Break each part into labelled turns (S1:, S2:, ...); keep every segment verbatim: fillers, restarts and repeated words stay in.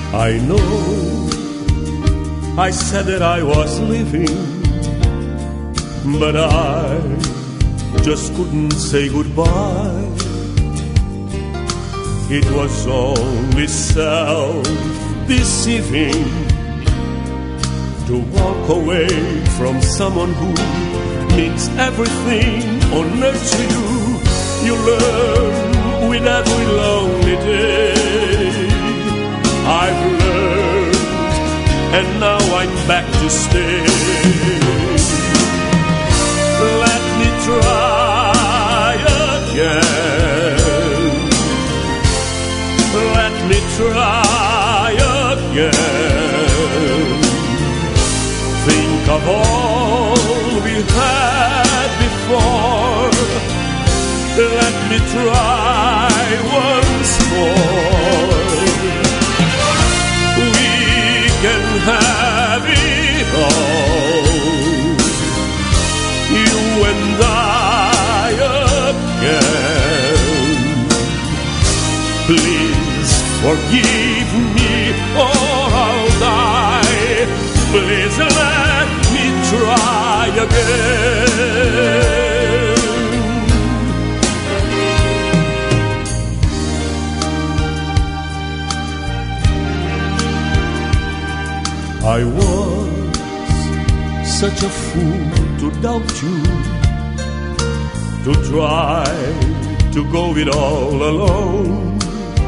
S1: I know I said that I was leaving, but I just couldn't say goodbye. It was only self-deceiving to walk away from someone who means everything on earth to you. You learn with every lonely day. I've learned, and now I'm back to stay. Let me try again. Let me try again. Think of all we had before. Let me try once more. We can have it all, you and I again. Please forgive me or I'll die. Please let me try again. I was such a fool to doubt you, to try to go it all alone.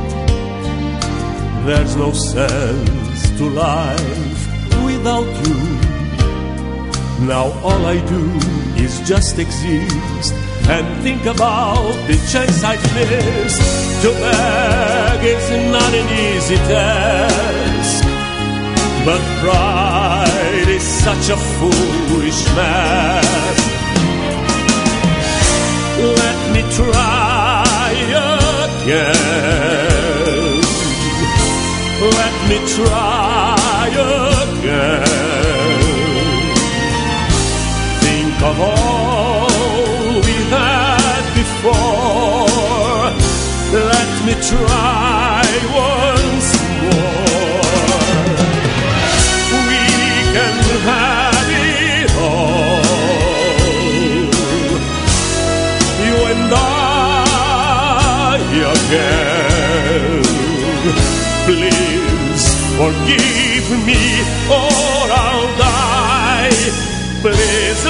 S1: There's no sense to life without you. Now all I do is just exist and think about the chance I've missed. To beg is not an easy task, but pride is such a foolish mask. Let me try again. Let me try again. Think of all we had before. Let me try once more. We can have it all, you and I again. Please forgive me or I'll die. Please